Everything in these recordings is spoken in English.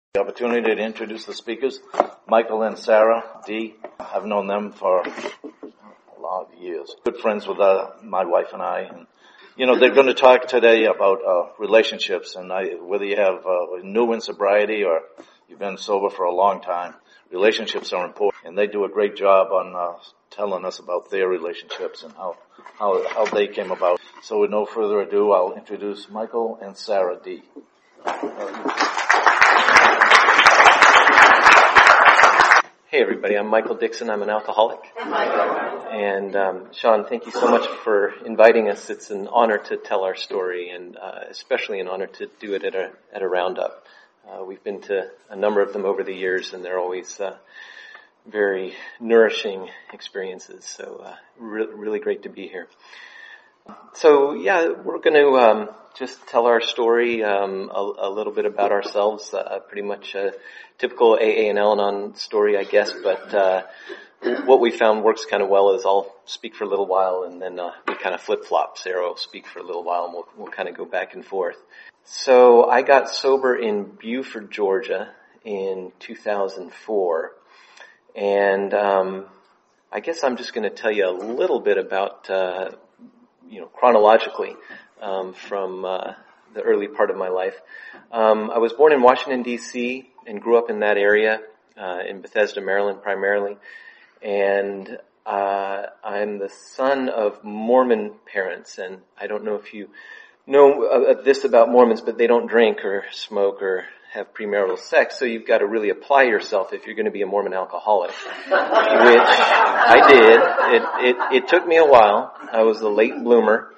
The opportunity to introduce the speakers, Michael and Sarah D. I've known them for a lot of years. Good friends with my wife and I. And, they're going to talk today about relationships, and whether you have new in sobriety or you've been sober for a long time, relationships are important. And they do a great job on telling us about their relationships and how they came about. So with no further ado, I'll introduce Michael and Sarah D. Hey everybody, I'm Michael Dixon. I'm an alcoholic. And Sean, thank you so much for inviting us. It's an honor to tell our story, and especially an honor to do it at a roundup. We've been to a number of them over the years, and they're always very nourishing experiences. So really great to be here. So yeah, we're going to just tell our story, a little bit about ourselves, pretty much a typical AA and Al-Anon story, I guess, but what we found works kind of well is I'll speak for a little while and then we kind of flip-flop. Sarah will speak for a little while and we'll kind of go back and forth. So I got sober in Buford, Georgia in 2004, and I guess I'm just going to tell you a little bit about chronologically, from the early part of my life. I was born in Washington, D.C. and grew up in that area, in Bethesda, Maryland primarily. And I'm the son of Mormon parents, and I don't know if you know this about Mormons, but they don't drink or smoke or have premarital sex, so you've got to really apply yourself if you're going to be a Mormon alcoholic, which I did. It took me a while. I was a late bloomer.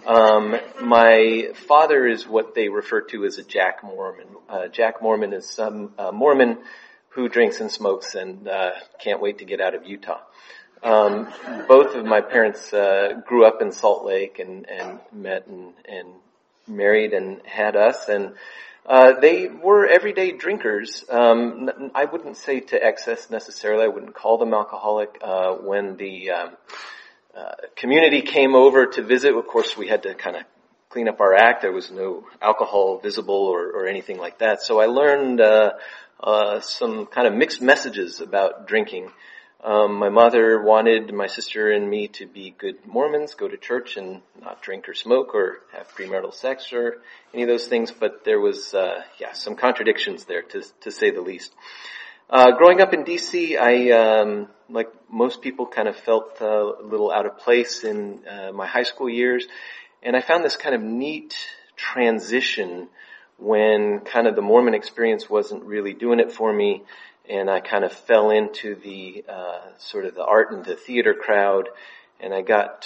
My father is what they refer to as a Jack Mormon. Jack Mormon is some Mormon who drinks and smokes and can't wait to get out of Utah. Both of my parents grew up in Salt Lake and met and married and had us, and they were everyday drinkers. I wouldn't say to excess necessarily. I wouldn't call them alcoholic. When the community came over to visit, of course, we had to kind of clean up our act. There was no alcohol visible or anything like that. So I learned some kind of mixed messages about drinking. My mother wanted my sister and me to be good Mormons, go to church and not drink or smoke or have premarital sex or any of those things, but there was, some contradictions there to say the least. Growing up in D.C., I, like most people, kind of felt a little out of place in my high school years, and I found this kind of neat transition when kind of the Mormon experience wasn't really doing it for me, and I kind of fell into the sort of the art and the theater crowd, and I got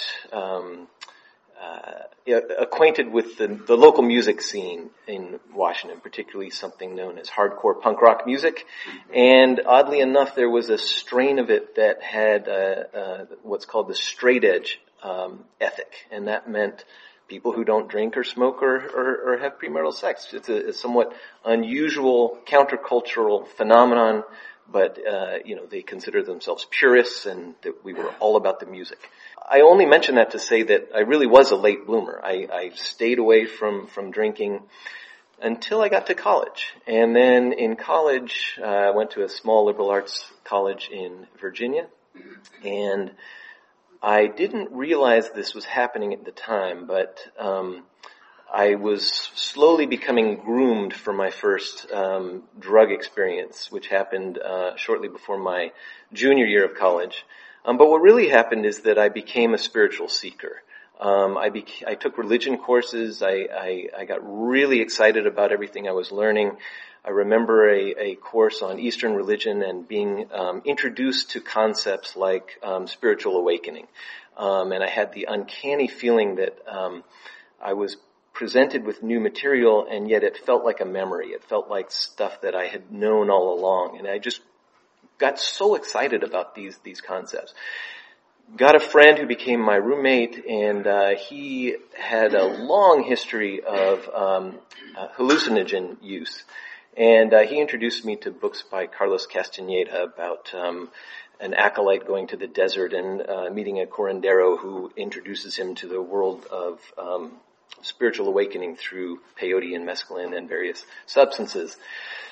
acquainted with the local music scene in Washington, particularly something known as hardcore punk rock music. And oddly enough, there was a strain of it that had what's called the straight edge ethic, and that meant people who don't drink or smoke or have premarital sex. It's a somewhat unusual countercultural phenomenon, but they consider themselves purists and that we were all about the music. I only mention that to say that I really was a late bloomer. I stayed away from drinking until I got to college. And then in college, I went to a small liberal arts college in Virginia, and I didn't realize this was happening at the time, but I was slowly becoming groomed for my first drug experience, which happened shortly before my junior year of college. But what really happened is that I became a spiritual seeker. I took religion courses. I got really excited about everything I was learning. I remember a course on Eastern religion and being introduced to concepts like spiritual awakening. And I had the uncanny feeling that I was presented with new material, and yet it felt like a memory. It felt like stuff that I had known all along. And I just got so excited about these concepts. Got a friend who became my roommate, and he had a long history of hallucinogen use. And he introduced me to books by Carlos Castaneda about an acolyte going to the desert and meeting a curandero who introduces him to the world of spiritual awakening through peyote and mescaline and various substances.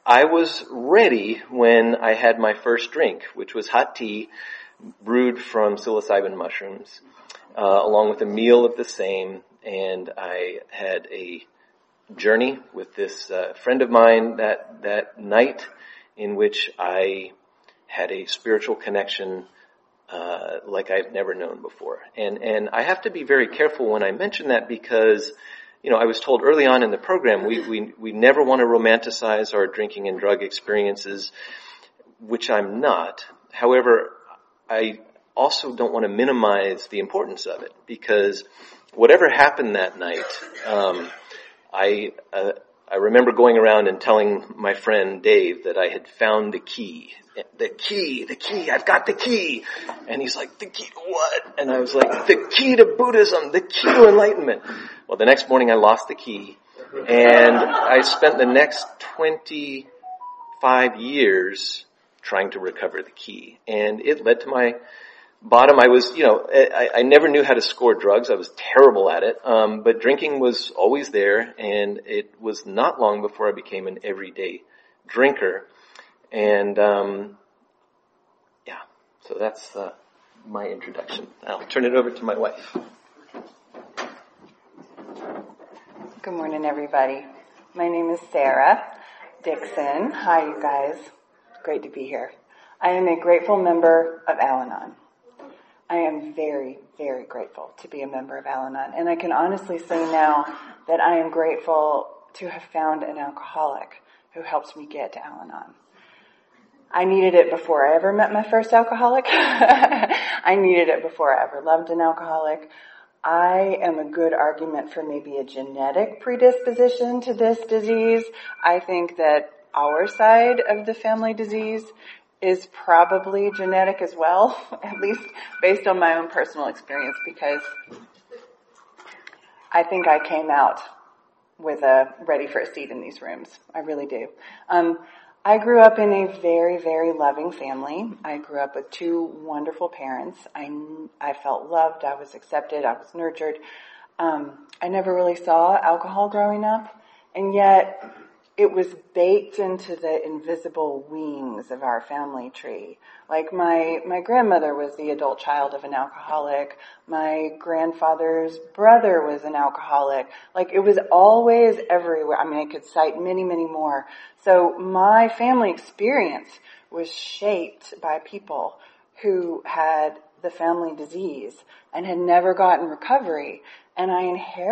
I was ready when I had my first drink, which was hot tea brewed from psilocybin mushrooms, along with a meal of the same. And I had a journey with this friend of mine that night, in which I had a spiritual connection like I've never known before. And I have to be very careful when I mention that, because I was told early on in the program we never want to romanticize our drinking and drug experiences, which I'm not. However, I also don't want to minimize the importance of it, because whatever happened that night, I remember going around and telling my friend Dave that I had found the key. The key, I've got the key. And he's like, the key to what? And I was like, the key to Buddhism, the key to enlightenment. Well, the next morning I lost the key, and I spent the next 25 years trying to recover the key. And it led to my bottom. I was, I never knew how to score drugs. I was terrible at it. But drinking was always there, and it was not long before I became an everyday drinker. And, so that's, my introduction. I'll turn it over to my wife. Good morning, everybody. My name is Sarah Dixon. Hi, you guys. Great to be here. I am a grateful member of Al-Anon. I am very, very grateful to be a member of Al-Anon. And I can honestly say now that I am grateful to have found an alcoholic who helps me get to Al-Anon. I needed it before I ever met my first alcoholic. I needed it before I ever loved an alcoholic. I am a good argument for maybe a genetic predisposition to this disease. I think that our side of the family disease is probably genetic as well, at least based on my own personal experience, because I think I came out with ready for a seat in these rooms. I really do. I grew up in a very, very loving family. I grew up with two wonderful parents. I felt loved. I was accepted. I was nurtured. I never really saw alcohol growing up, and yet it was baked into the invisible wings of our family tree. Like my grandmother was the adult child of an alcoholic. My grandfather's brother was an alcoholic. Like, it was always everywhere. I mean, I could cite many, many more. So my family experience was shaped by people who had the family disease and had never gotten recovery. And I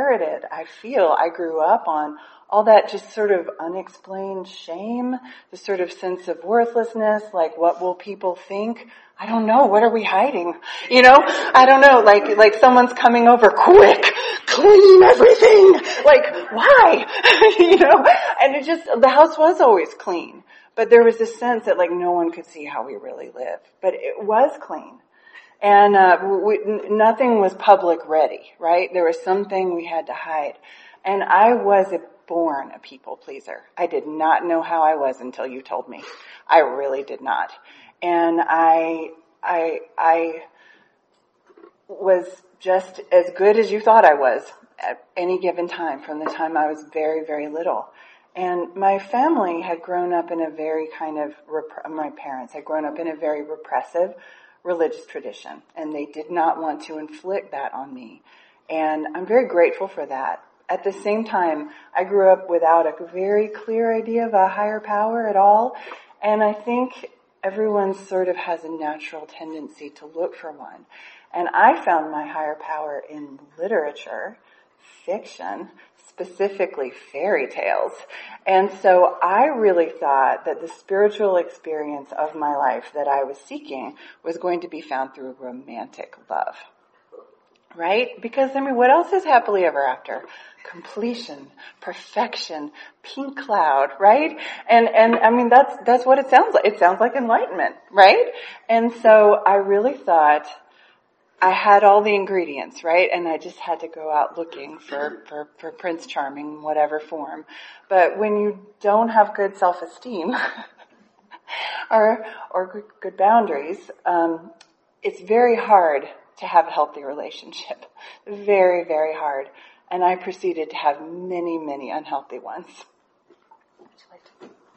grew up on all that just sort of unexplained shame, the sort of sense of worthlessness, like, what will people think? I don't know. What are we hiding? I don't know. Like someone's coming over, quick, clean everything. Like, why? And the house was always clean, but there was this sense that like no one could see how we really live, but it was clean. And nothing was public ready, right? There was something we had to hide. And I was born a people pleaser. I did not know how I was until you told me. I really did not. And I was just as good as you thought I was at any given time, from the time I was very, very little. And my family had grown up in a very my parents had grown up in a very repressive religious tradition, and they did not want to inflict that on me. And I'm very grateful for that. At the same time, I grew up without a very clear idea of a higher power at all, and I think everyone sort of has a natural tendency to look for one. And I found my higher power in literature, fiction, specifically fairy tales. And so I really thought that the spiritual experience of my life that I was seeking was going to be found through romantic love. Right? Because, what else is happily ever after? Completion, perfection, pink cloud, right? And that's what it sounds like. It sounds like enlightenment, right? And so I really thought I had all the ingredients, right? And I just had to go out looking for Prince Charming in whatever form. But when you don't have good self-esteem or good boundaries, it's very hard to have a healthy relationship. Very, very hard. And I proceeded to have many, many unhealthy ones.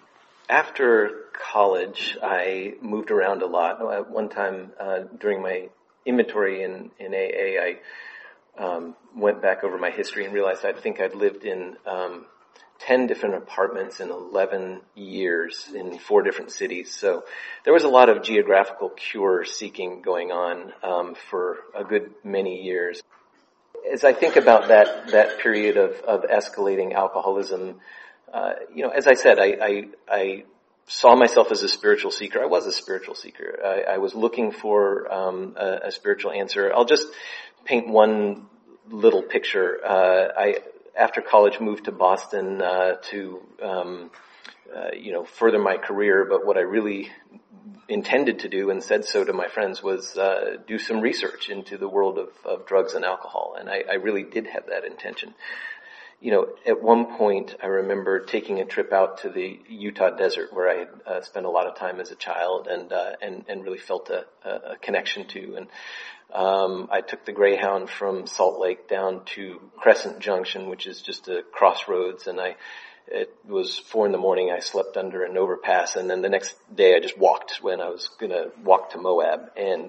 After college, I moved around a lot. One time during my inventory in AA, I went back over my history and realized I'd lived in 10 different apartments in 11 years in 4 different cities. So there was a lot of geographical cure seeking going on for a good many years. As I think about that period of escalating alcoholism, as I said, I saw myself as a spiritual seeker. I was a spiritual seeker. I was looking for a spiritual answer. I'll just paint one little picture. After college, moved to Boston to further my career. But what I really intended to do, and said so to my friends, was do some research into the world of drugs and alcohol. And I really did have that intention. At one point, I remember taking a trip out to the Utah desert, where I had spent a lot of time as a child, and really felt a connection to. And I took the Greyhound from Salt Lake down to Crescent Junction, which is just a crossroads, and it was 4 a.m. I slept under an overpass, and then the next day I just walked when I was gonna walk to Moab. And,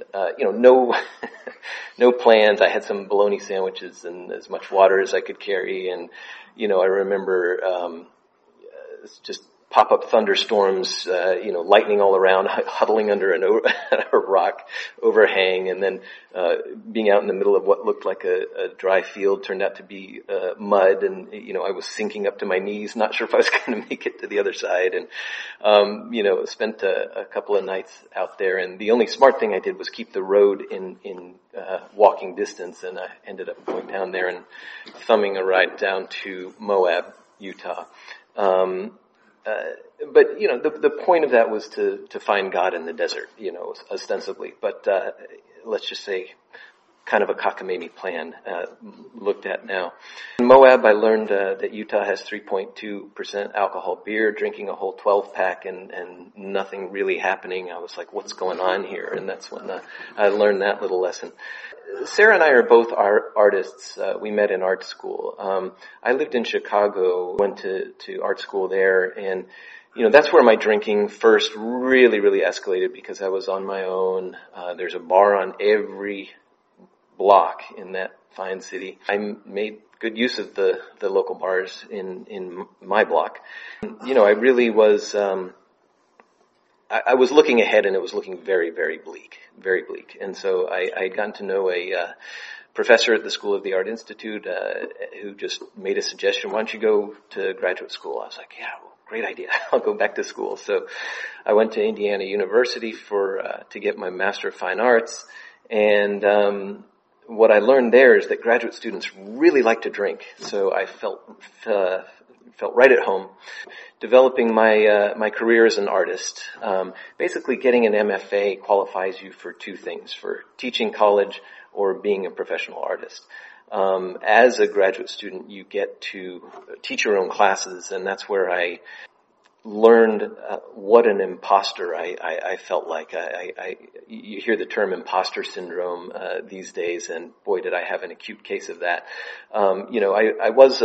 no plans. I had some bologna sandwiches and as much water as I could carry. And, I remember, just pop-up thunderstorms, lightning all around, huddling under a rock overhang, and then being out in the middle of what looked like a dry field turned out to be mud, and I was sinking up to my knees, not sure if I was going to make it to the other side, and spent a couple of nights out there. And the only smart thing I did was keep the road in walking distance, and I ended up going down there and thumbing a ride down to Moab, Utah. But the point of that was to find God in the desert, ostensibly. But let's just say kind of a cockamamie plan looked at now. In Moab, I learned that Utah has 3.2% alcohol beer, drinking a whole 12-pack and nothing really happening. I was like, what's going on here? And that's when I learned that little lesson. Sarah and I are both artists. We met in art school. I lived in Chicago, went to art school there, and that's where my drinking first really, really escalated, because I was on my own. There's a bar on every block in that fine city. I made good use of the local bars in my block. I really was, I was looking ahead, and it was looking very, very bleak, very bleak. And so I had gotten to know a professor at the School of the Art Institute who just made a suggestion, why don't you go to graduate school? I was like, yeah, well, great idea. I'll go back to school. So I went to Indiana University to get my Master of Fine Arts. And what I learned there is that graduate students really like to drink. So I felt right at home. Developing my career as an artist. Basically, getting an MFA qualifies you for 2 things: for teaching college or being a professional artist. As a graduate student, you get to teach your own classes, and that's where I learned what an imposter I felt like. You hear the term imposter syndrome these days, and boy, did I have an acute case of that. I was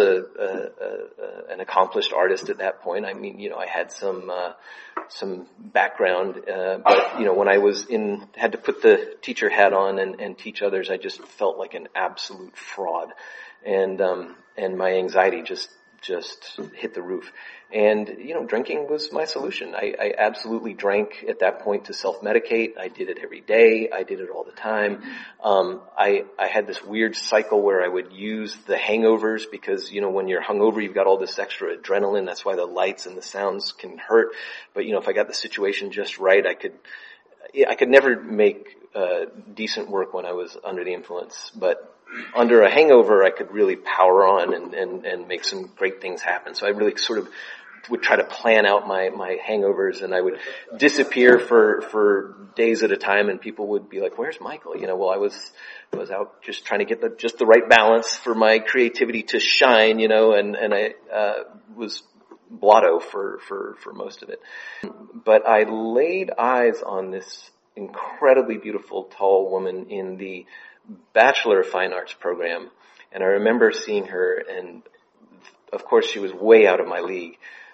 an accomplished artist at that point. I mean, I had some background, but when I had to put the teacher hat on and teach others, I just felt like an absolute fraud, and my anxiety just hit the roof. And, drinking was my solution. I absolutely drank at that point to self-medicate. I did it every day. I did it all the time. I had this weird cycle where I would use the hangovers because, when you're hungover, you've got all this extra adrenaline. That's why the lights and the sounds can hurt. But, if I got the situation just right, I could never make decent work when I was under the influence. But under a hangover, I could really power on and make some great things happen. So I really sort of would try to plan out my hangovers, and I would disappear for days at a time, and people would be like, "Where's Michael?" Well, I was out just trying to get just the right balance for my creativity to shine, and I was blotto for most of it. But I laid eyes on this incredibly beautiful, tall woman in the Bachelor of Fine Arts program, and I remember seeing her, and of course she was way out of my league.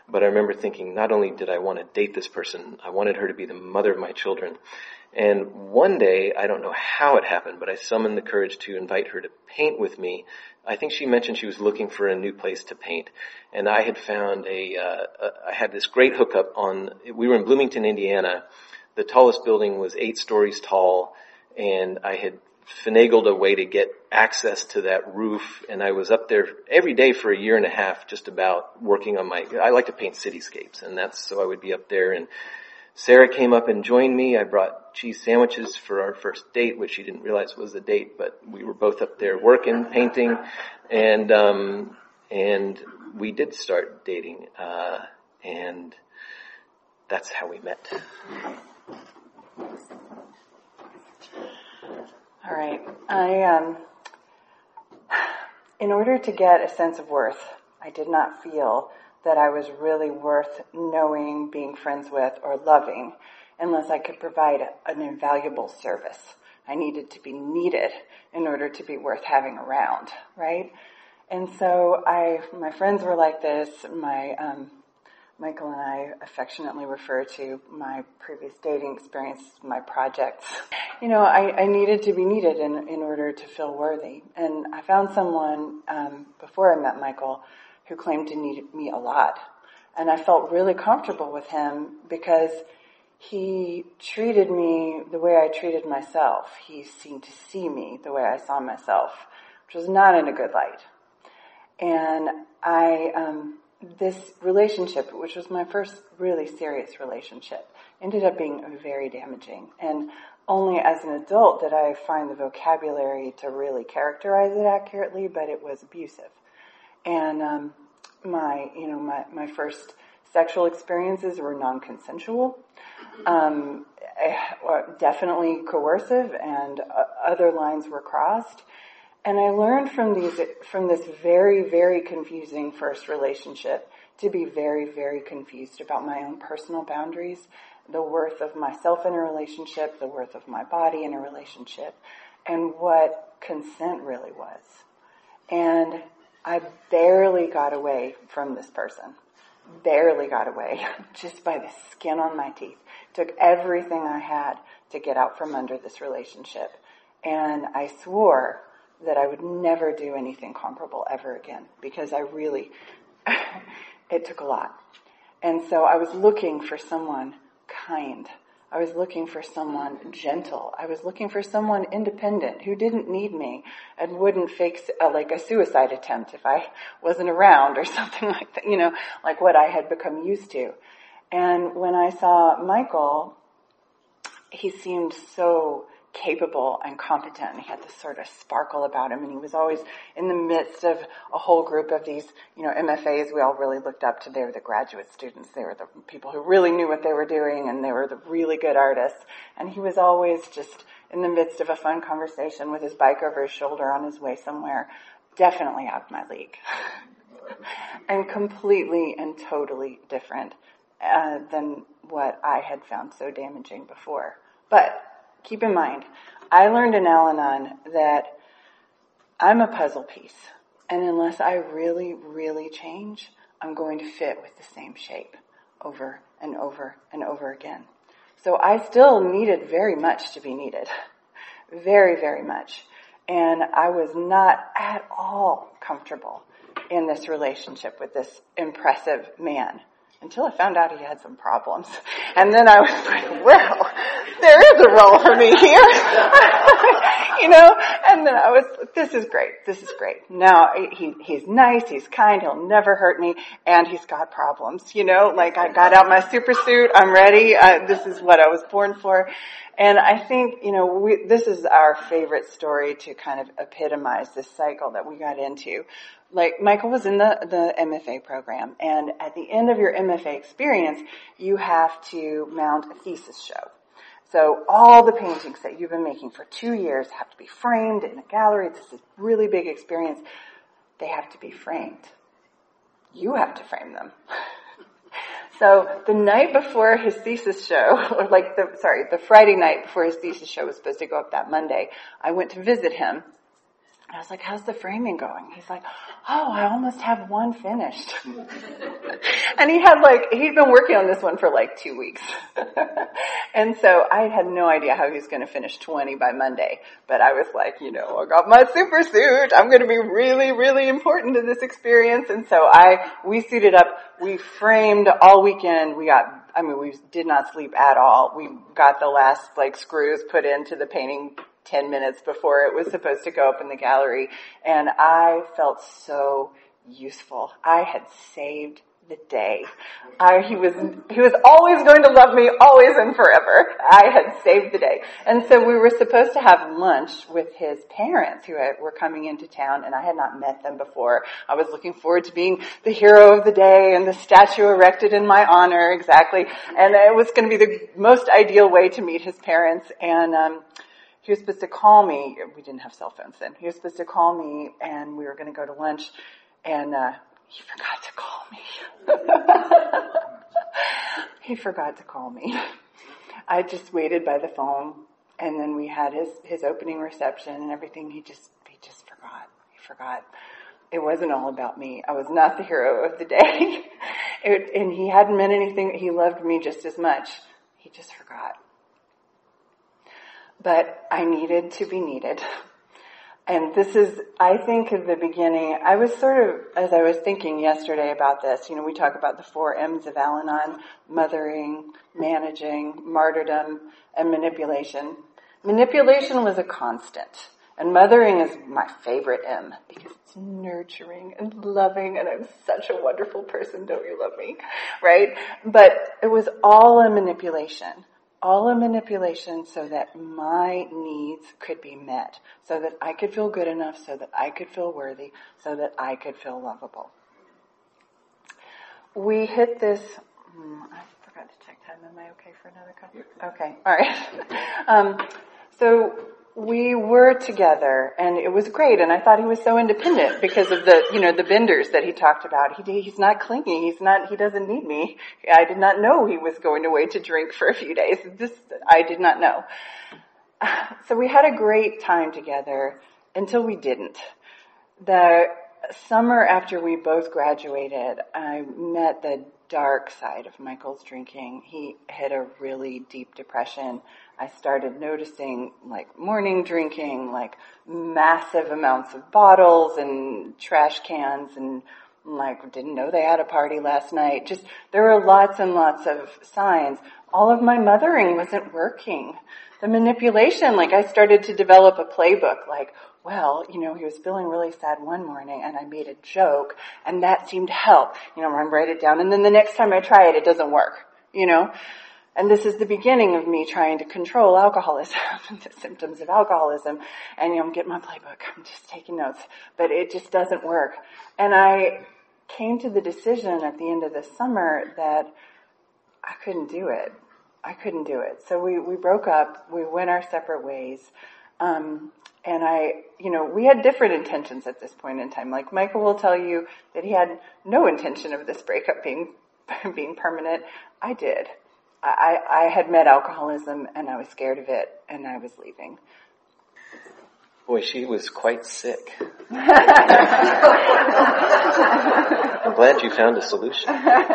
But I remember thinking, not only did I want to date this person, I wanted her to be the mother of my children. And one day, I don't know how it happened, but I summoned the courage to invite her to paint with me. I think she mentioned she was looking for a new place to paint. And I had found I had this great hookup we were in Bloomington, Indiana. The tallest building was 8 stories tall, and I had finagled a way to get access to that roof, and I was up there every day for a year and a half just about working on I like to paint cityscapes, and so I would be up there, and Sarah came up and joined me. I brought cheese sandwiches for our first date, which she didn't realize was a date, but we were both up there working, painting, and we did start dating, and that's how we met. All right. In order to get a sense of worth, I did not feel that I was really worth knowing, being friends with, or loving unless I could provide an invaluable service. I needed to be needed in order to be worth having around, right? And so my friends were like this. Michael and I affectionately refer to my previous dating experience, my projects. I needed to be needed in order to feel worthy. And I found someone, before I met Michael, who claimed to need me a lot. And I felt really comfortable with him because he treated me the way I treated myself. He seemed to see me the way I saw myself, which was not in a good light. And this relationship, which was my first really serious relationship, ended up being very damaging. And only as an adult did I find the vocabulary to really characterize it accurately, but it was abusive. And my first sexual experiences were non-consensual, definitely coercive, and other lines were crossed. And I learned from this very, very confusing first relationship to be very, very confused about my own personal boundaries, the worth of myself in a relationship, the worth of my body in a relationship, and what consent really was. And I barely got away from this person. Barely got away, just by the skin on my teeth. Took everything I had to get out from under this relationship. And I swore that I would never do anything comparable ever again, because it took a lot. And so I was looking for someone kind. I was looking for someone gentle. I was looking for someone independent who didn't need me and wouldn't fake like a suicide attempt if I wasn't around or something like that, like what I had become used to. And when I saw Michael, he seemed so capable and competent, and he had this sort of sparkle about him, and he was always in the midst of a whole group of these, MFAs we all really looked up to. They were the graduate students. They were the people who really knew what they were doing, and they were the really good artists. And he was always just in the midst of a fun conversation with his bike over his shoulder on his way somewhere, definitely out of my league. And completely and totally different than what I had found so damaging before. But keep in mind, I learned in Al-Anon that I'm a puzzle piece. And unless I really, really change, I'm going to fit with the same shape over and over and over again. So I still needed very much to be needed. Very, very much. And I was not at all comfortable in this relationship with this impressive man, until I found out he had some problems. And then I was like, well, there is a role for me here. And then I was, this is great. Now, he's nice, he's kind, he'll never hurt me, and he's got problems, like I got out my super suit, I'm ready, this is what I was born for. And I think, this is our favorite story to kind of epitomize this cycle that we got into. Like, Michael was in the MFA program, and at the end of your MFA experience, you have to mount a thesis show. So all the paintings that you've been making for 2 years have to be framed in a gallery. This is a really big experience. They have to be framed. You have to frame them. So the night before his thesis show, or the Friday night before his thesis show was supposed to go up that Monday, I went to visit him. I was like, how's the framing going? He's like, oh, I almost have one finished. And he'd been working on this one for 2 weeks. And so I had no idea how he was going to finish 20 by Monday. But I was like, I got my super suit. I'm going to be really, really important in this experience. And so we suited up. We framed all weekend. We did not sleep at all. We got the last screws put into the painting 10 minutes before it was supposed to go up in the gallery. And I felt so useful. I had saved the day. He was always going to love me, always and forever. I had saved the day. And so we were supposed to have lunch with his parents who were coming into town, and I had not met them before. I was looking forward to being the hero of the day and the statue erected in my honor, exactly. And it was going to be the most ideal way to meet his parents. And he was supposed to call me. We didn't have cell phones then. He was supposed to call me, and we were going to go to lunch, and he forgot to call me. He forgot to call me. I just waited by the phone, and then we had his opening reception and everything. He just forgot. He forgot. It wasn't all about me. I was not the hero of the day. And he hadn't meant anything. He loved me just as much. He just forgot. But I needed to be needed. And this is, I think, at the beginning, I was as I was thinking yesterday about this, we talk about the 4 M's of Al-Anon: mothering, managing, martyrdom, and manipulation. Manipulation was a constant. And mothering is my favorite M because it's nurturing and loving, and I'm such a wonderful person, don't you love me? Right? But it was all a manipulation. All a manipulation so that my needs could be met, so that I could feel good enough, so that I could feel worthy, so that I could feel lovable. We hit this, I forgot to check time. Am I okay for another couple? Okay, all right. So we were together, and it was great, and I thought he was so independent because of the benders that he talked about. He's not clingy. He doesn't need me. I did not know he was going away to drink for a few days. I did not know. So we had a great time together until we didn't. The summer after we both graduated, I met the dark side of Michael's drinking. He hit a really deep depression. I started noticing morning drinking, massive amounts of bottles and trash cans, and didn't know they had a party last night. Just, there were lots and lots of signs. All of my mothering wasn't working. The manipulation, I started to develop a playbook, he was feeling really sad one morning, and I made a joke, and that seemed to help. I write it down, and then the next time I try it doesn't work, And this is the beginning of me trying to control alcoholism, the symptoms of alcoholism. And, I'm getting my playbook. I'm just taking notes. But it just doesn't work. And I came to the decision at the end of the summer that I couldn't do it. So we broke up. We went our separate ways. And we had different intentions at this point in time. Michael will tell you that he had no intention of this breakup being permanent. I did. I had met alcoholism, and I was scared of it, and I was leaving. Boy, she was quite sick. I'm glad you found a solution.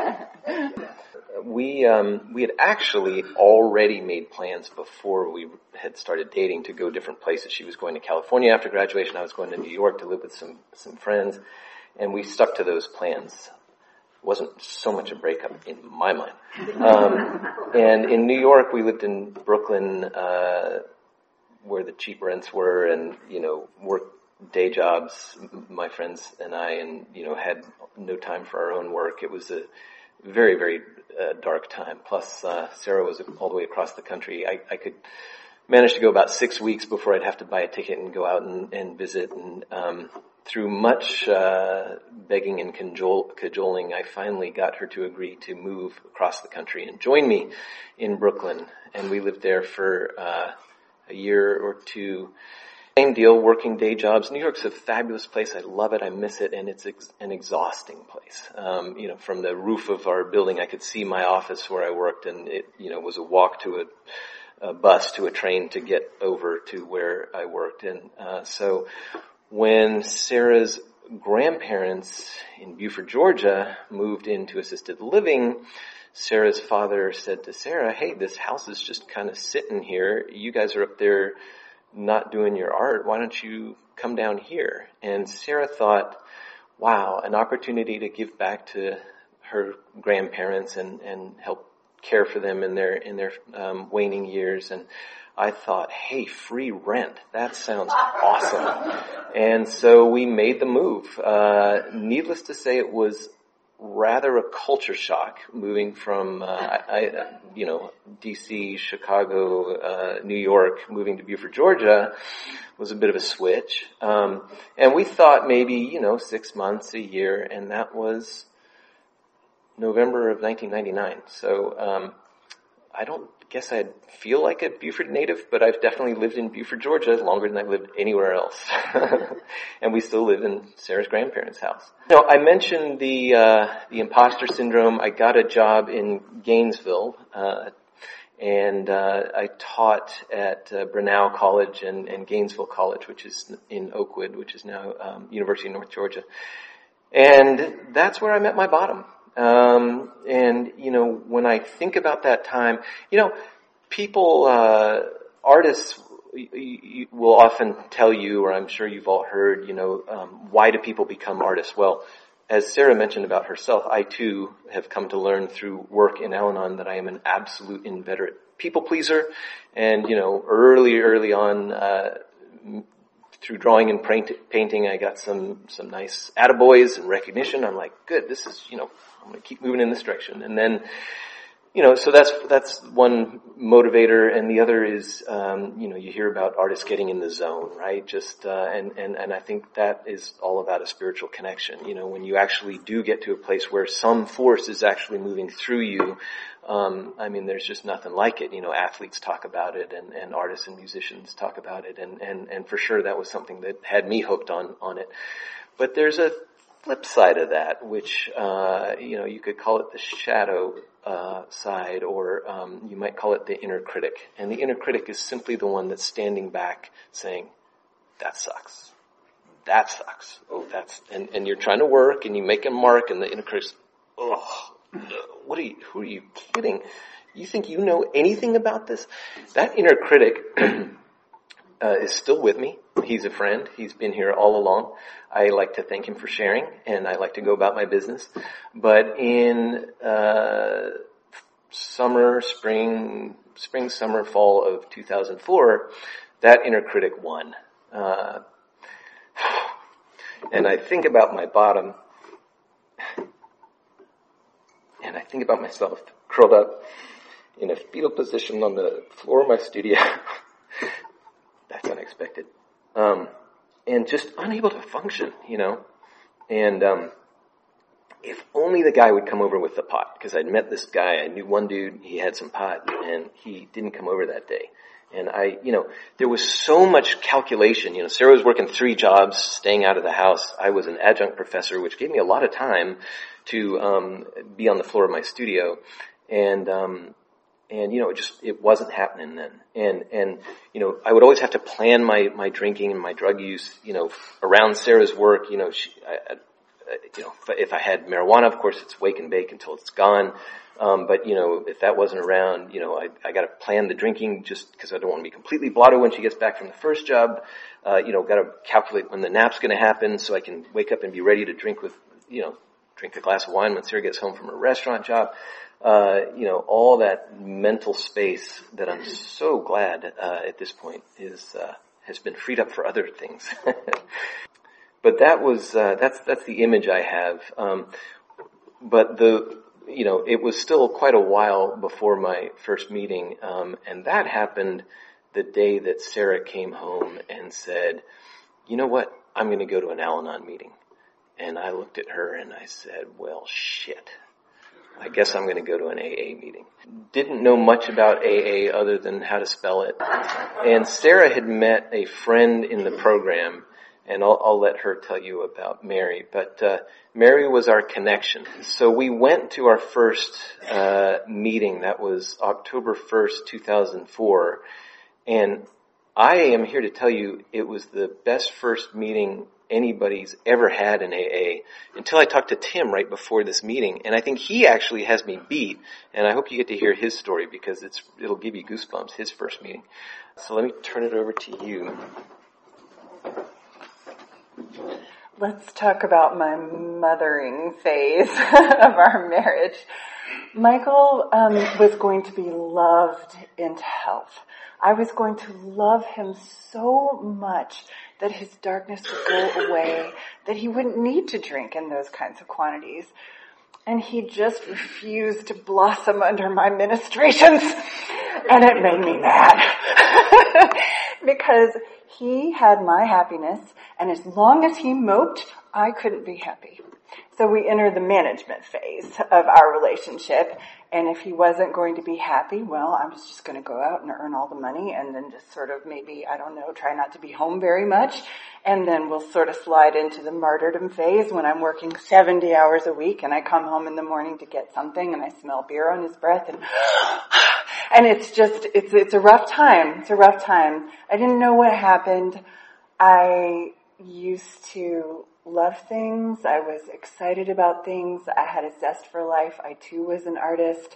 We had actually already made plans before we had started dating to go different places. She was going to California after graduation. I was going to New York to live with some friends, and we stuck to those plans. Wasn't so much a breakup in my mind. And in New York, we lived in Brooklyn, where the cheap rents were, and, worked day jobs, my friends and I, and, had no time for our own work. It was a very, very dark time. Plus, Sarah was all the way across the country. I could manage to go about 6 weeks before I'd have to buy a ticket and go out and visit, and, through much begging and cajoling, I finally got her to agree to move across the country and join me in Brooklyn. And we lived there for a year or two. Same deal, working day jobs. New York's a fabulous place. I love it. I miss it. And it's an exhausting place. From the roof of our building, I could see my office where I worked, and it, was a walk to a bus, to a train to get over to where I worked. And so when Sarah's grandparents in Buford, Georgia moved into assisted living, Sarah's father said to Sarah, hey, this house is just kind of sitting here. You guys are up there not doing your art. Why don't you come down here? And Sarah thought, wow, an opportunity to give back to her grandparents and help care for them in their waning years. And I thought, hey, free rent. That sounds awesome. And so we made the move. Needless to say, it was rather a culture shock moving from, DC, Chicago, New York, moving to Buford, Georgia was a bit of a switch. And we thought maybe, 6 months, a year, and that was November of 1999. So, I don't guess I feel like a Buford native, but I've definitely lived in Buford, Georgia longer than I've lived anywhere else. And we still live in Sarah's grandparents' house. I mentioned the imposter syndrome. I got a job in Gainesville, and I taught at Brenau College and Gainesville College, which is in Oakwood, which is now University of North Georgia. And that's where I met my bottom. When I think about that time, people, artists will often tell you, or I'm sure you've all heard, why do people become artists? Well, as Sarah mentioned about herself, I too have come to learn through work in Al-Anon that I am an absolute inveterate people pleaser. And, early on, through drawing and painting, I got some nice attaboys and recognition. I'm like, good, this is, I'm going to keep moving in this direction. And then, so that's one motivator. And the other is, you hear about artists getting in the zone, right? Just, and I think that is all about a spiritual connection. When you actually do get to a place where some force is actually moving through you, there's just nothing like it. Athletes talk about it and artists and musicians talk about it. And for sure that was something that had me hooked on it. But there's a flip side of that, which, you could call it the shadow, side, or, you might call it the inner critic. And the inner critic is simply the one that's standing back saying, that sucks. That sucks. Oh, and you're trying to work and you make a mark and the inner critic's, oh, who are you kidding? You think you know anything about this? That inner critic, is still with me. He's a friend. He's been here all along. I like to thank him for sharing, and I like to go about my business. But in spring, summer, fall of 2004, that inner critic won. And I think about my bottom, and I think about myself curled up in a fetal position on the floor of my studio. That's unexpected. And just unable to function, And if only the guy would come over with the pot, because I'd met this guy, I knew one dude, he had some pot, and he didn't come over that day. And there was so much calculation. Sarah was working 3 jobs, staying out of the house. I was an adjunct professor, which gave me a lot of time to be on the floor of my studio. And it wasn't happening then. And I would always have to plan my drinking and my drug use, around Sarah's work. If I had marijuana, of course, it's wake and bake until it's gone. But if that wasn't around, I got to plan the drinking just because I don't want to be completely blotto when she gets back from the first job. Got to calculate when the nap's going to happen so I can wake up and be ready to drink drink a glass of wine when Sarah gets home from her restaurant job. All that mental space that I'm so glad, at this point has been freed up for other things. But that was, that's the image I have. But it was still quite a while before my first meeting. And that happened the day that Sarah came home and said, you know what? I'm going to go to an Al-Anon meeting. And I looked at her and I said, well, shit. I guess I'm going to go to an AA meeting. Didn't know much about AA other than how to spell it. And Sarah had met a friend in the program, and I'll let her tell you about Mary. But Mary was our connection. So we went to our first meeting. That was October 1st, 2004. And I am here to tell you it was the best first meeting anybody's ever had in AA until I talked to Tim right before this meeting, and I think he actually has me beat, and I hope you get to hear his story because it'll give you goosebumps, his first meeting. So let me turn it over to you. Let's talk about my mothering phase of our marriage. Michael was going to be loved into health. I was going to love him so much that his darkness would go away, that he wouldn't need to drink in those kinds of quantities. And he just refused to blossom under my ministrations. And it made me mad. Because he had my happiness, and as long as he moped, I couldn't be happy. So we entered the management phase of our relationship, and if he wasn't going to be happy, well, I was just going to go out and earn all the money and then just sort of maybe, I don't know, try not to be home very much, and then we'll sort of slide into the martyrdom phase when I'm working 70 hours a week and I come home in the morning to get something and I smell beer on his breath and it's just, it's a rough time. It's a rough time. I didn't know what happened. I used to love things. I was excited about things. I had a zest for life. I too was an artist.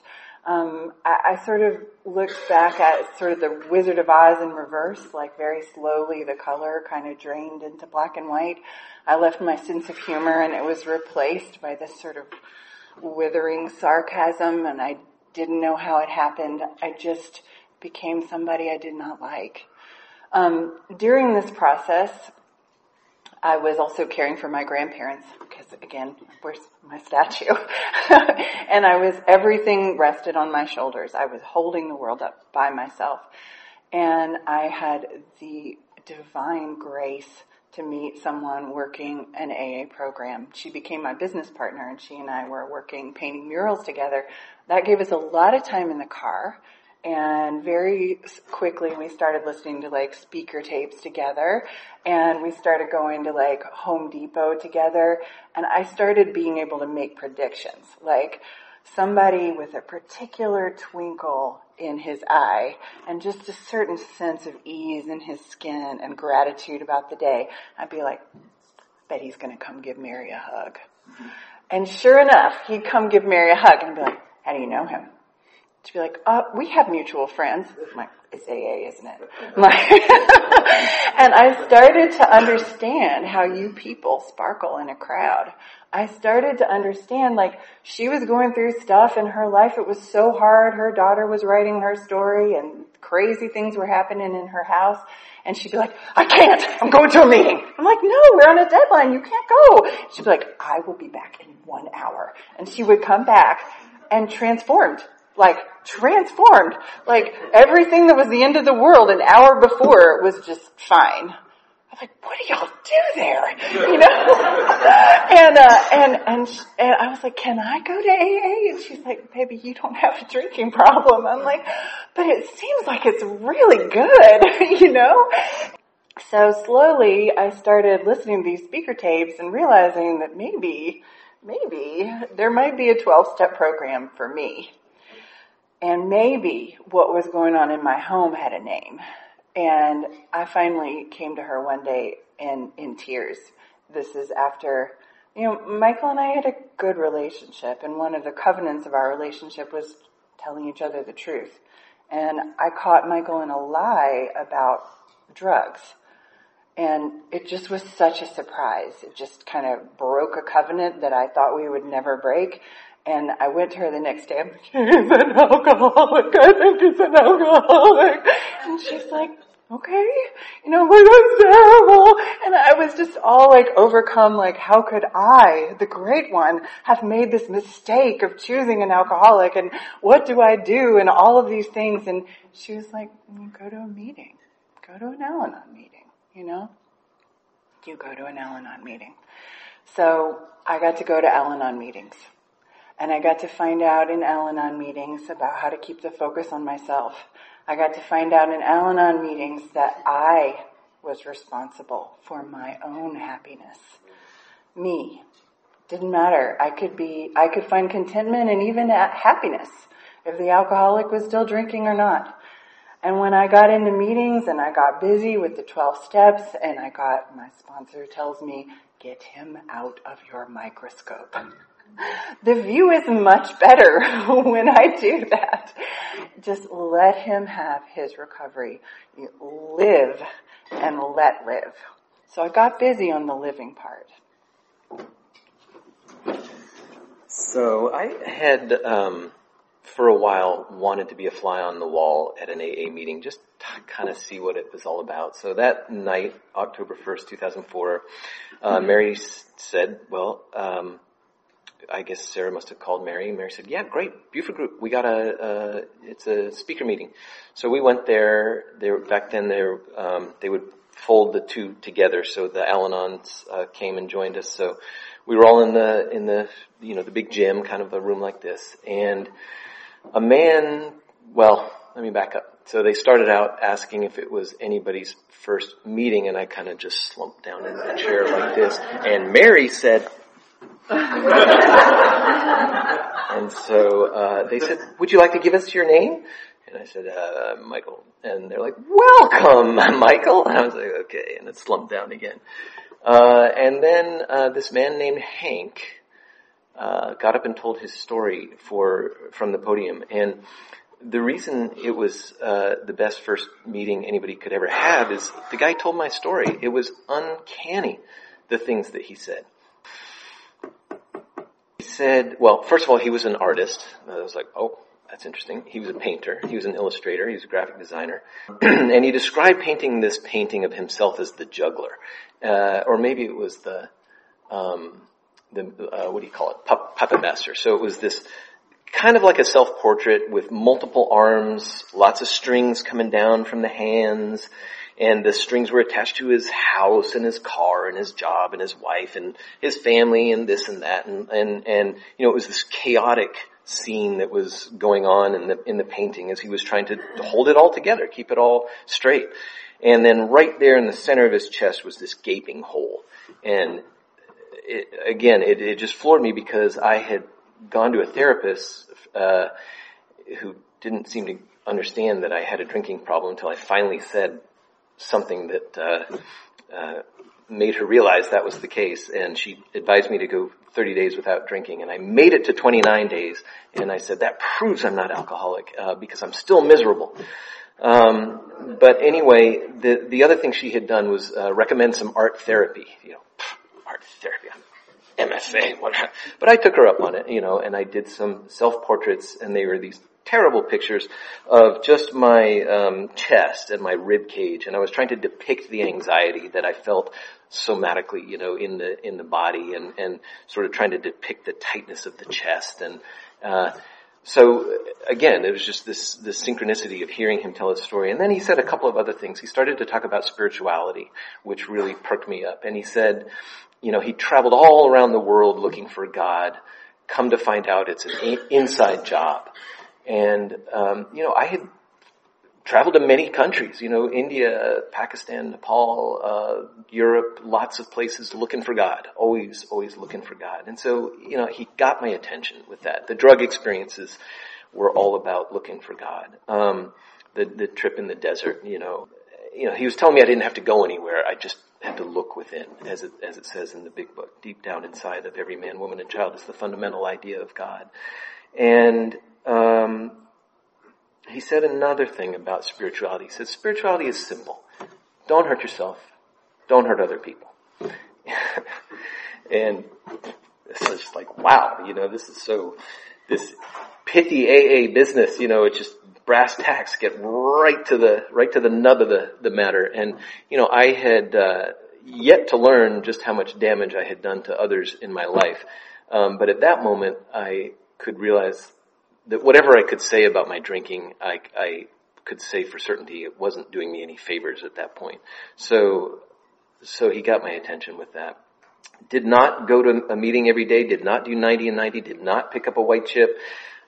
I sort of looked back at sort of the Wizard of Oz in reverse, like very slowly the color kind of drained into black and white. I left my sense of humor and it was replaced by this sort of withering sarcasm, and I didn't know how it happened. I just became somebody I did not like. During this process, I was also caring for my grandparents because, again, where's my statue? And everything rested on my shoulders. I was holding the world up by myself. And I had the divine grace to meet someone working an AA program. She became my business partner, and she and I were working, painting murals together. That gave us a lot of time in the car. And very quickly we started listening to like speaker tapes together, and we started going to like Home Depot together, and I started being able to make predictions. Like somebody with a particular twinkle in his eye and just a certain sense of ease in his skin and gratitude about the day, I'd be like, bet he's going to come give Mary a hug. And sure enough, he'd come give Mary a hug, and I'd be like, how do you know him? To be like, we have mutual friends. I'm like, it's AA, isn't it? And I started to understand how you people sparkle in a crowd. I started to understand, like, she was going through stuff in her life. It was so hard. Her daughter was writing her story and crazy things were happening in her house. And she'd be like, I can't. I'm going to a meeting. I'm like, no, we're on a deadline. You can't go. She'd be like, I will be back in 1 hour. And she would come back and transformed. Like everything that was the end of the world an hour before was just fine. I'm like, what do y'all do there? You know? and I was like, can I go to AA? And she's like, baby, you don't have a drinking problem. I'm like, but it seems like it's really good, you know? So slowly I started listening to these speaker tapes and realizing that maybe there might be a 12-step program for me. And maybe what was going on in my home had a name. And I finally came to her one day in tears. This is after, Michael and I had a good relationship. And one of the covenants of our relationship was telling each other the truth. And I caught Michael in a lie about drugs. And it just was such a surprise. It just kind of broke a covenant that I thought we would never break. And I went to her the next day. I'm like, he's an alcoholic. I think he's an alcoholic. And she's like, okay. That's terrible. And I was just all like overcome, like, how could I, the great one, have made this mistake of choosing an alcoholic? And what do I do? And all of these things. And she was like, go to a meeting. Go to an Al-Anon meeting, You go to an Al-Anon meeting. So I got to go to Al-Anon meetings. And I got to find out in Al-Anon meetings about how to keep the focus on myself. I got to find out in Al-Anon meetings that I was responsible for my own happiness. Me. Didn't matter. I could find contentment and even happiness if the alcoholic was still drinking or not. And when I got into meetings and I got busy with the 12 steps and my sponsor tells me, get him out of your microscope. The view is much better when I do that. Just let him have his recovery. You live and let live. So I got busy on the living part. So I had, for a while, wanted to be a fly on the wall at an AA meeting, just to kind of see what it was all about. So that night, October 1st, 2004, Mary said, well, I guess Sarah must have called Mary. Mary said, yeah, great, Buford Group. We got it's a speaker meeting. So we went there. Back then they would fold the two together. So the Al-Anons came and joined us. So we were all in the the big gym, kind of a room like this. And a man, well, let me back up. So they started out asking if it was anybody's first meeting, and I kind of just slumped down in the chair like this. And Mary said, and so they said, would you like to give us your name? And I said, Michael. And they're like, welcome, Michael. And I was like, okay. And it slumped down again. And then this man named Hank got up and told his story from the podium. And the reason it was the best first meeting anybody could ever have is the guy told my story. It was uncanny, the things that he said. He said, well, first of all, he was an artist. I was like, oh, that's interesting. He was a painter. He was an illustrator. He was a graphic designer. And he described painting this painting of himself as the juggler. Or maybe it was the what do you call it? Puppet master. So it was this kind of like a self-portrait with multiple arms, lots of strings coming down from the hands. And the strings were attached to his house and his car and his job and his wife and his family and this and that. And it was this chaotic scene that was going on in the painting as he was trying to hold it all together, keep it all straight. And then right there in the center of his chest was this gaping hole. And it just floored me because I had gone to a therapist, who didn't seem to understand that I had a drinking problem until I finally said something that made her realize that was the case, and she advised me to go 30 days without drinking, and I made it to 29 days, and I said, that proves I'm not alcoholic, because I'm still miserable. But anyway, the other thing she had done was recommend some art therapy. Art therapy, I'm MFA, whatever. But I took her up on it, and I did some self-portraits, and they were these terrible pictures of just my chest and my rib cage, and I was trying to depict the anxiety that I felt somatically, in the body, and sort of trying to depict the tightness of the chest. And so again, it was just this synchronicity of hearing him tell his story. And then he said a couple of other things. He started to talk about spirituality, which really perked me up. And he said, he traveled all around the world looking for God. Come to find out it's an inside job. And, I had traveled to many countries, India, Pakistan, Nepal, Europe, lots of places looking for God, always looking for God. And so, he got my attention with that. The drug experiences were all about looking for God. The trip in the desert, he was telling me I didn't have to go anywhere. I just had to look within, as it says in the big book. Deep down inside of every man, woman, and child is the fundamental idea of God. And he said another thing about spirituality. He said, spirituality is simple. Don't hurt yourself. Don't hurt other people. And it's just like, wow, this is this pithy AA business, it's just brass tacks, get right to the nub of the matter. And, I had, yet to learn just how much damage I had done to others in my life. But at that moment, I could realize that whatever I could say about my drinking, I could say for certainty it wasn't doing me any favors at that point. So he got my attention with that. Did not go to a meeting every day, did not do 90 and 90, did not pick up a white chip.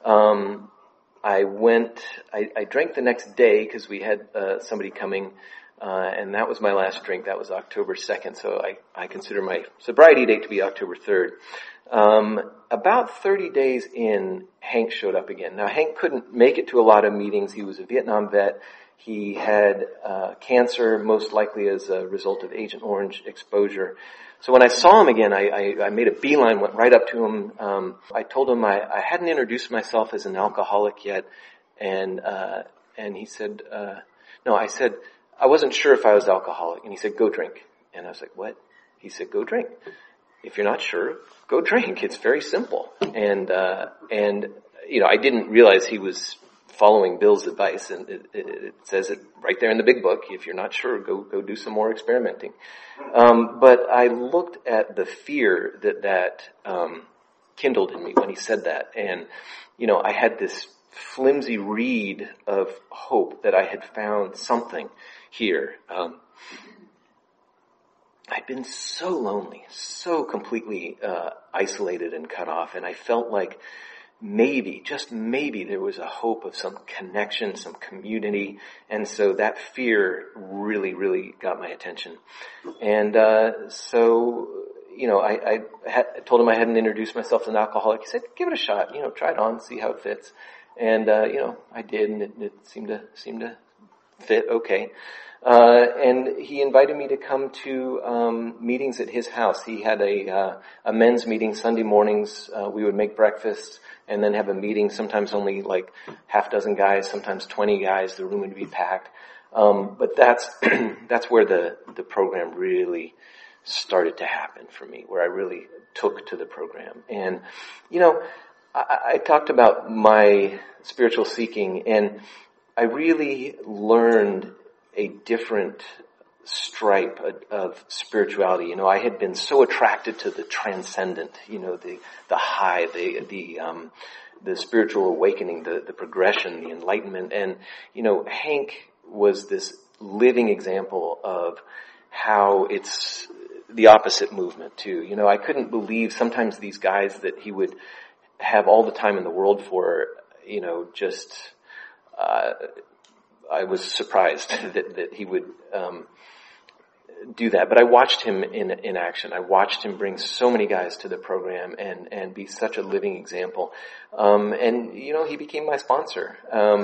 I drank the next day because we had somebody coming, and that was my last drink. That was October 2nd, so I consider my sobriety date to be October 3rd. About 30 days in, Hank showed up again. Now, Hank couldn't make it to a lot of meetings. He was a Vietnam vet. He had cancer, most likely as a result of Agent Orange exposure. So when I saw him again, I made a beeline, went right up to him. I told him I hadn't introduced myself as an alcoholic yet, and he said, no, I said, I wasn't sure if I was alcoholic. And he said, go drink. And I was like, what? He said, go drink. If you're not sure, go drink. It's very simple. And you know, I didn't realize he was following Bill's advice, and it says it right there in the big book. If you're not sure, go do some more experimenting. But I looked at the fear that kindled in me when he said that, and you know, I had this flimsy reed of hope that I had found something here. I'd been so lonely, so completely isolated and cut off, and I felt like maybe, just maybe, there was a hope of some connection, some community, and so that fear really, really got my attention. And so, you know, I told him I hadn't introduced myself as an alcoholic. He said, give it a shot, you know, try it on, see how it fits. And you know, I did, and it seemed to fit okay. And he invited me to come to meetings at his house. He had a men's meeting Sunday mornings. We would make breakfast and then have a meeting, sometimes only like half dozen guys, sometimes 20 guys. The room would be packed. But that's where the program really started to happen for me, where I really took to the program. And, you know, I talked about my spiritual seeking, and I really learned a different stripe of spirituality. You know, I had been so attracted to the transcendent, you know, the high, the spiritual awakening, the progression, the enlightenment. And, you know, Hank was this living example of how it's the opposite movement too. You know, I couldn't believe sometimes these guys that he would have all the time in the world for, you know, just, I was surprised that he would do that. But I watched him in action. I watched him bring so many guys to the program and be such a living example. And you know, he became my sponsor.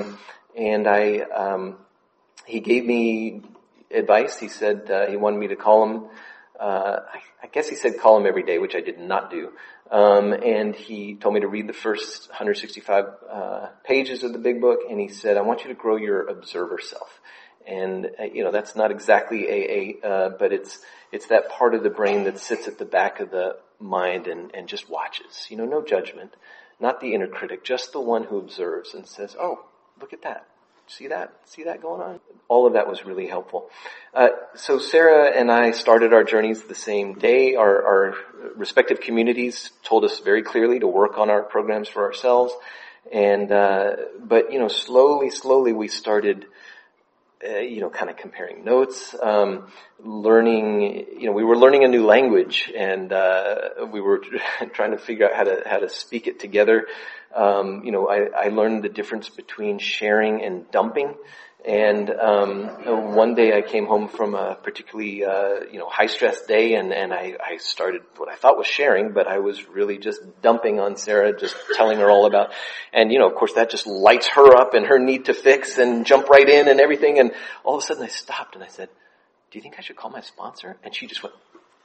And he gave me advice. He said he wanted me to call him. I guess he said call him every day, which I did not do. And he told me to read the first 165 pages of the big book, and he said, I want you to grow your observer self. And you know, that's not exactly AA, but it's that part of the brain that sits at the back of the mind and just watches. You know, no judgment, not the inner critic, just the one who observes and says, oh, look at that. See that going on? All of that was really helpful. So Sarah and I started our journeys the same day. Our respective communities told us very clearly to work on our programs for ourselves. And, but, you know, slowly we started, you know, kind of comparing notes, learning, you know, we were learning a new language, and, we were trying to figure out how to speak it together. You know, I learned the difference between sharing and dumping. And, one day I came home from a particularly, you know, high stress day, and I started what I thought was sharing, but I was really just dumping on Sarah, just telling her all about, and you know, of course that just lights her up and her need to fix and jump right in and everything. And all of a sudden I stopped and I said, do you think I should call my sponsor? And she just went,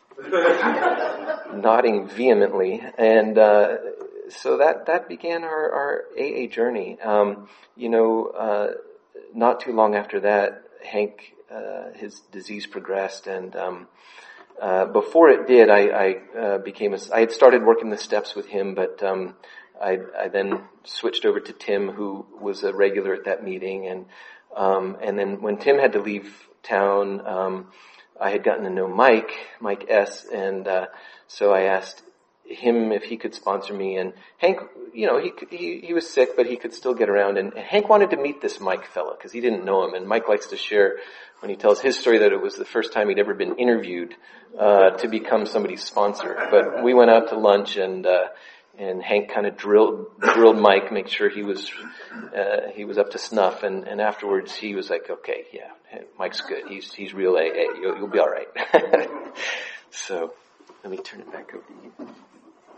nodding vehemently. And, so that began our AA journey. You know, not too long after that, Hank, his disease progressed, and before it did, I had started working the steps with him, but I then switched over to Tim, who was a regular at that meeting, and then when Tim had to leave town, I had gotten to know Mike S, and so I asked him if he could sponsor me. And Hank, you know, he was sick, but he could still get around. And Hank wanted to meet this Mike fella because he didn't know him. And Mike likes to share when he tells his story that it was the first time he'd ever been interviewed to become somebody's sponsor. But we went out to lunch, and Hank kind of drilled Mike, make sure he was up to snuff. And afterwards he was like, okay, yeah, Mike's good. He's real AA. You'll be all right. So let me turn it back over to you.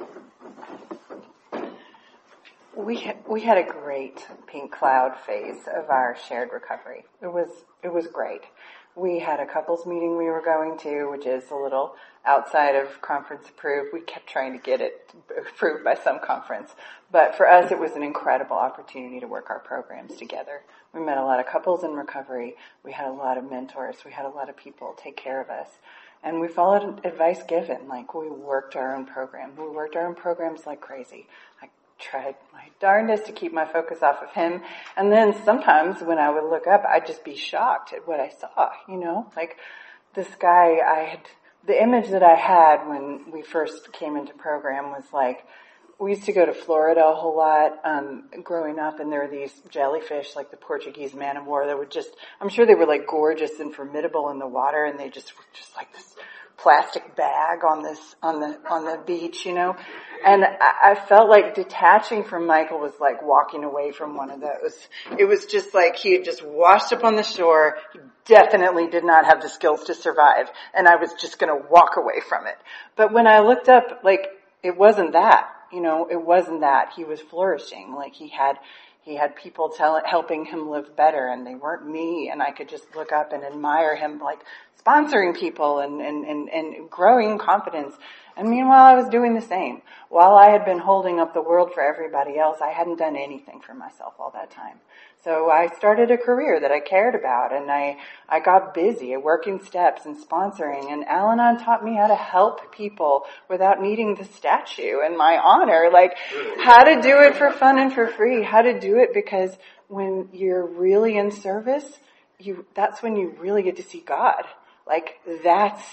We had a great pink cloud phase of our shared recovery. It was great. We had a couples meeting we were going to, which is a little outside of conference approved. We kept trying to get it approved by some conference. But for us, it was an incredible opportunity to work our programs together. We met a lot of couples in recovery. We had a lot of mentors. We had a lot of people take care of us. And we followed advice given. Like, we worked our own program. We worked our own programs like crazy. I tried my darndest to keep my focus off of him. And then sometimes when I would look up, I'd just be shocked at what I saw, like this guy the image that I had when we first came into program was like, we used to go to Florida a whole lot, growing up, and there were these jellyfish, like the Portuguese man of war, that would I'm sure they were like gorgeous and formidable in the water, and they just were just like this plastic bag on the beach, and I felt like detaching from Michael was like walking away from one of those. It was just like he had just washed up on the shore. He definitely did not have the skills to survive, and I was just going to walk away from it. But when I looked up, like, it wasn't that, it wasn't that. He was flourishing. Like, he had people helping him live better, and they weren't me, and I could just look up and admire him, like sponsoring people and growing confidence. And meanwhile, I was doing the same. While I had been holding up the world for everybody else, I hadn't done anything for myself all that time. So I started a career that I cared about, and I got busy at working steps and sponsoring, and Al-Anon taught me how to help people without needing the statue in my honor, like how to do it for fun and for free, how to do it because when you're really in service, that's when you really get to see God. Like, that's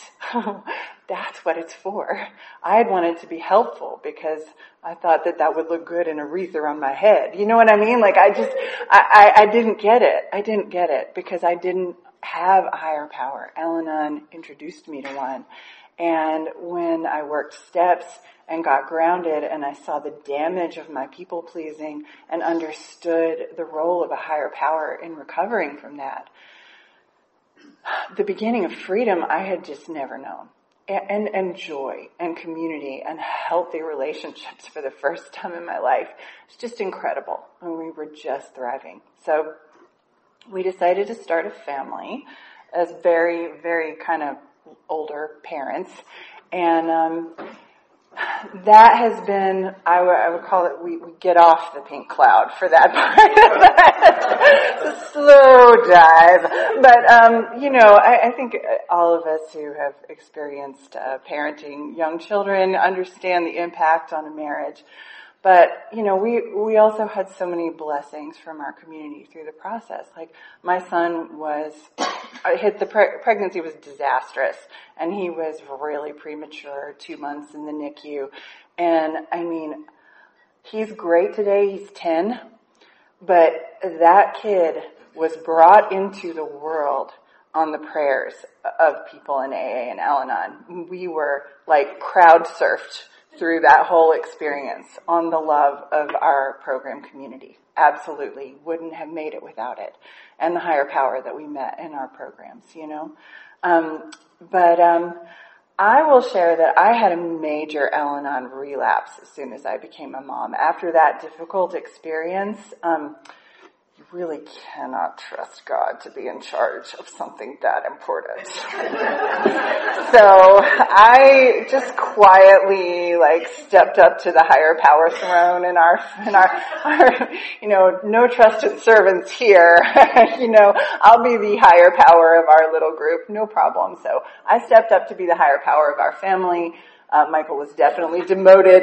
what it's for. I had wanted to be helpful because I thought that would look good in a wreath around my head. You know what I mean? Like, I didn't get it. I didn't get it because I didn't have a higher power. Al-Anon introduced me to one. And when I worked steps and got grounded and I saw the damage of my people pleasing and understood the role of a higher power in recovering from that, the beginning of freedom I had just never known. And joy and community and healthy relationships for the first time in my life. It's just incredible. And we were just thriving. So we decided to start a family as very, very kind of older parents. And that has been, I would call it, we get off the pink cloud for that part of that. It's a slow dive. But, I think all of us who have experienced parenting young children understand the impact on a marriage. But, we also had so many blessings from our community through the process. Like, my son pregnancy was disastrous, and he was really premature, 2 months in the NICU. And, he's great today, he's 10, but that kid was brought into the world on the prayers of people in AA and Al-Anon. We were, like, crowd surfed through that whole experience on the love of our program community. Absolutely. Wouldn't have made it without it. And the higher power that we met in our programs, But I will share that I had a major Al-Anon relapse as soon as I became a mom. After that difficult experience, you really cannot trust God to be in charge of something that important. So I just quietly stepped up to the higher power throne in our no trusted servants here. I'll be the higher power of our little group, no problem. So I stepped up to be the higher power of our family. Michael was definitely demoted,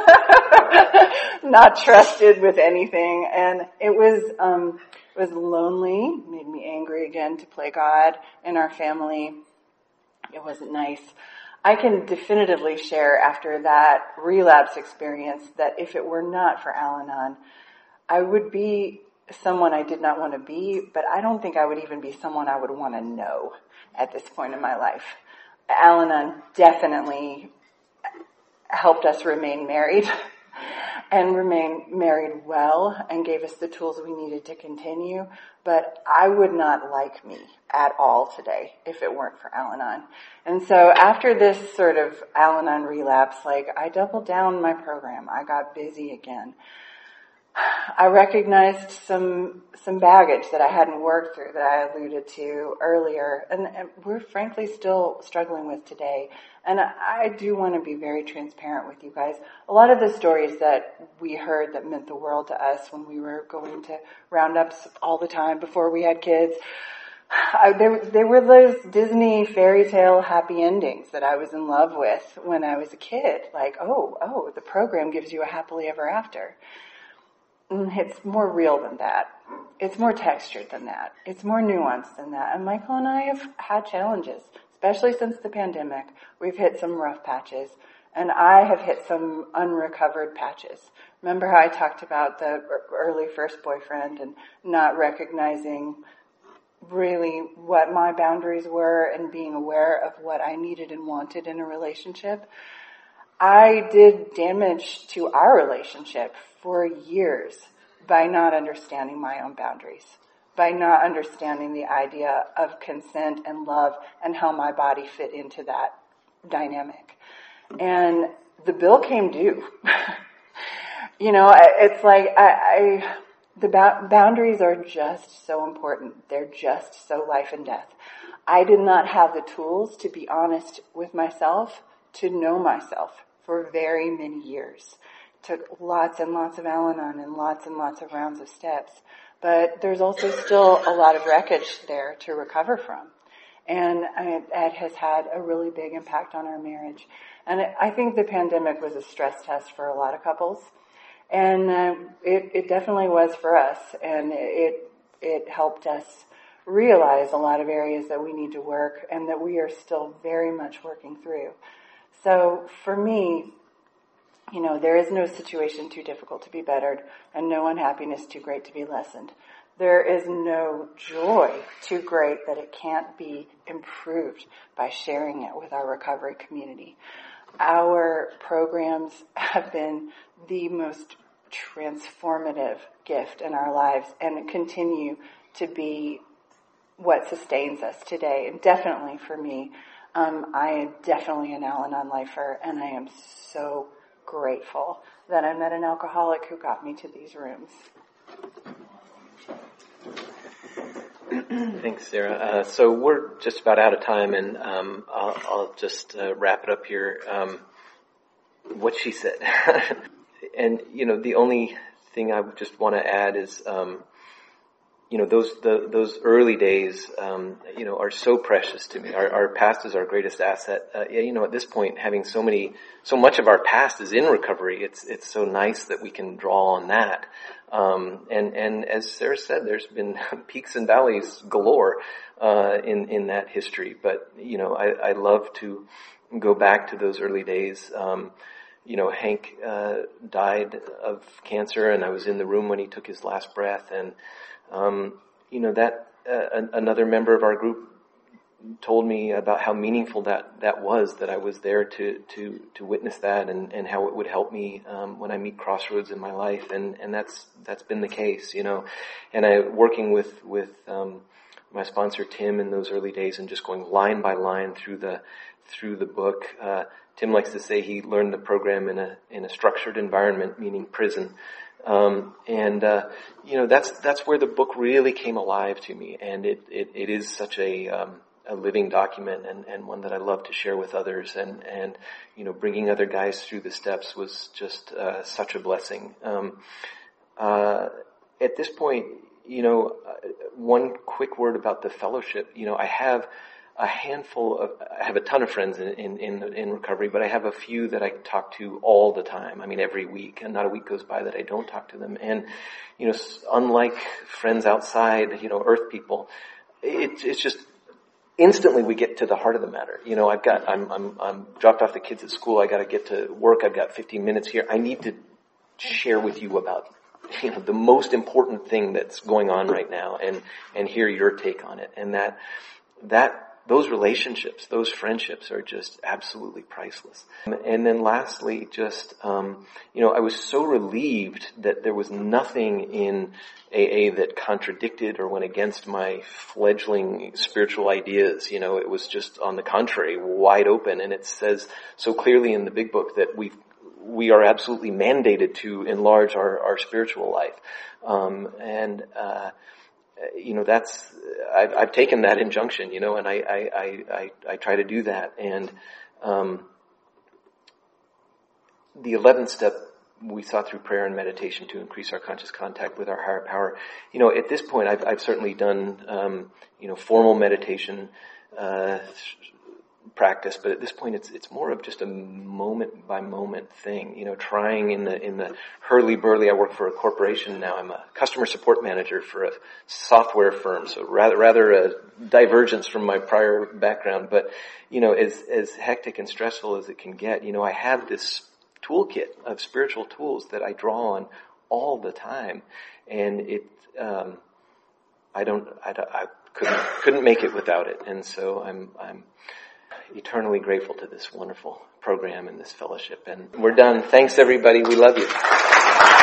not trusted with anything, and it was lonely, made me angry again to play God in our family. It wasn't nice. I can definitively share after that relapse experience that if it were not for Al-Anon, I would be someone I did not want to be, but I don't think I would even be someone I would want to know at this point in my life. Al-Anon definitely helped us remain married and remain married well and gave us the tools we needed to continue. But I would not like me at all today if it weren't for Al-Anon. And so after this sort of Al-Anon relapse, I doubled down my program. I got busy again. I recognized some baggage that I hadn't worked through that I alluded to earlier, and we're frankly still struggling with today. And I do want to be very transparent with you guys. A lot of the stories that we heard that meant the world to us when we were going to roundups all the time before we had kids, they were those Disney fairy tale happy endings that I was in love with when I was a kid. The program gives you a happily ever after. It's more real than that. It's more textured than that. It's more nuanced than that. And Michael and I have had challenges, especially since the pandemic. We've hit some rough patches, and I have hit some unrecovered patches. Remember how I talked about the early first boyfriend and not recognizing really what my boundaries were and being aware of what I needed and wanted in a relationship? I did damage to our relationship for years by not understanding my own boundaries, by not understanding the idea of consent and love and how my body fit into that dynamic. And the bill came due. It's the boundaries are just so important. They're just so life and death. I did not have the tools to be honest with myself, to know myself for very many years. Took lots and lots of Al-Anon and lots of rounds of steps. But there's also still a lot of wreckage there to recover from. And it has had a really big impact on our marriage. And I think the pandemic was a stress test for a lot of couples. And it definitely was for us. And it helped us realize a lot of areas that we need to work and that we are still very much working through. So for me, there is no situation too difficult to be bettered and no unhappiness too great to be lessened. There is no joy too great that it can't be improved by sharing it with our recovery community. Our programs have been the most transformative gift in our lives and continue to be what sustains us today. And definitely for me, I am definitely an Al-Anon lifer, and I am so grateful that I met an alcoholic who got me to these rooms. Thanks, Sarah. So we're just about out of time, and I'll just wrap it up here. What she said. And, the only thing I just want to add is, those early days, are so precious to me. Our past is our greatest asset. At this point, having so much of our past is in recovery. It's so nice that we can draw on that. And as Sarah said, there's been peaks and valleys galore, in that history. But, I love to go back to those early days. Hank, died of cancer, and I was in the room when he took his last breath, and, another member of our group told me about how meaningful that was, that I was there to witness that, and how it would help me, when I meet crossroads in my life, and that's been the case, and working with my sponsor Tim in those early days and just going line by line through the book. Tim likes to say he learned the program in a structured environment, meaning prison. That's where the book really came alive to me, and it is such a living document, and one that I love to share with others, and bringing other guys through the steps was just such a blessing. At this point, one quick word about the fellowship. I have I have a ton of friends in recovery, but I have a few that I talk to all the time. I mean, every week, and not a week goes by that I don't talk to them. And, unlike friends outside, earth people, it's just instantly we get to the heart of the matter. I'm dropped off the kids at school. I got to get to work. I've got 15 minutes here. I need to share with you about, the most important thing that's going on right now and hear your take on it. And that those relationships, those friendships are just absolutely priceless. And then lastly, just, I was so relieved that there was nothing in AA that contradicted or went against my fledgling spiritual ideas. It was just on the contrary, wide open. And it says so clearly in the big book that we are absolutely mandated to enlarge our spiritual life. I've taken that injunction, and I try to do that. And, the 11th step we saw through prayer and meditation to increase our conscious contact with our higher power. At this point I've certainly done, formal meditation, practice, but at this point it's more of just a moment by moment thing, trying in the hurly-burly. I work for a corporation now. I'm a customer support manager for a software firm, so rather a divergence from my prior background, but as hectic and stressful as it can get, I have this toolkit of spiritual tools that I draw on all the time, and I couldn't make it without it. And so I'm eternally grateful to this wonderful program and this fellowship. And we're done. Thanks everybody. We love you.